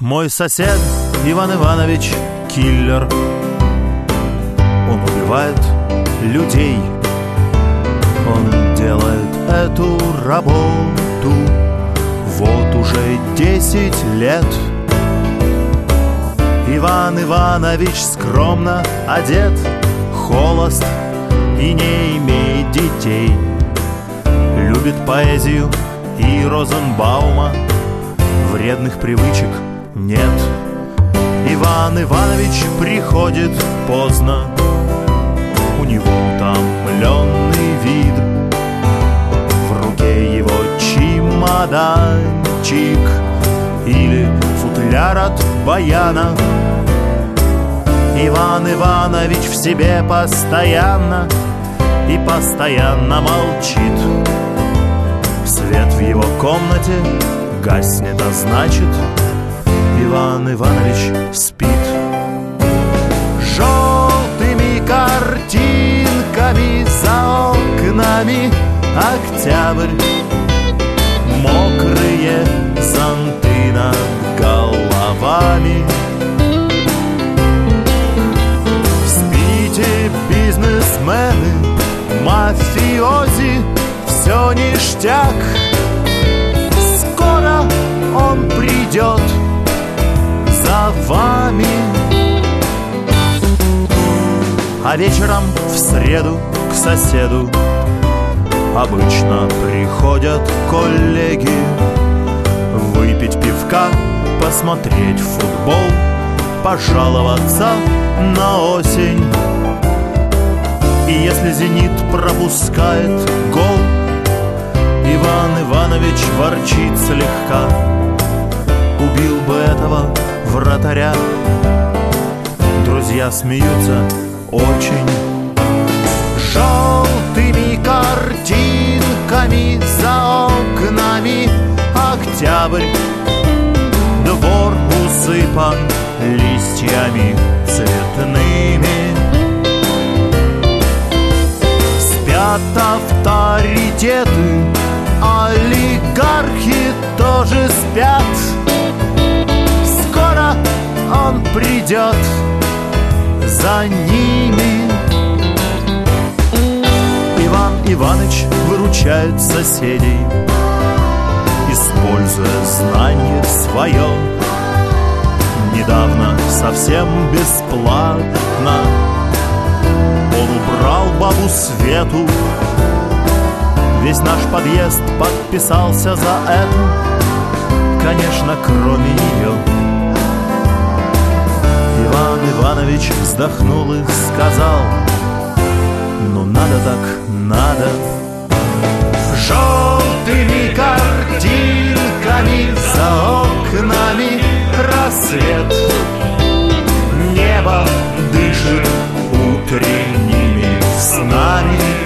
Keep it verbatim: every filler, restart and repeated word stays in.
мой сосед Иван Иванович киллер. Он убивает людей, он делает эту работу вот уже десять лет. Иван Иванович скромно одет, холост и не имеет детей. Любит поэзию и Розенбаума, вредных привычек нет. Иван Иванович приходит поздно, у него утомленный вид, в руке его чемоданчик или футляр от баяна. Иван Иванович в себе постоянно и постоянно молчит. Свет в его комнате гаснет, а значит, Иван Иванович спит. Желтыми картинками за окнами октябрь, мокрые зонты над головами. Спите, бизнесмены, мафиози, все ништяк. Скоро он придет за вами. А вечером в среду к соседу обычно приходят коллеги выпить пивка, посмотреть футбол, пожаловаться на осень. И если «Зенит» пропускает гол, Иван Иванович ворчит слегка: убил бы этого вратаря. Друзья смеются очень. Желтыми картинками за окнами октябрь, двор усыпан листьями цветными. Спят авторитеты, олигархи тоже спят. Скоро он придет за ними. Иван Иваныч выручает соседей, используя знание свое. Недавно совсем бесплатно он убрал бабу Свету. Весь наш подъезд подписался за это, конечно, кроме нее. Иван Иванович вздохнул и сказал: ну надо так надо. Желтыми картинками за окнами рассвет, небо дышит утренними снами.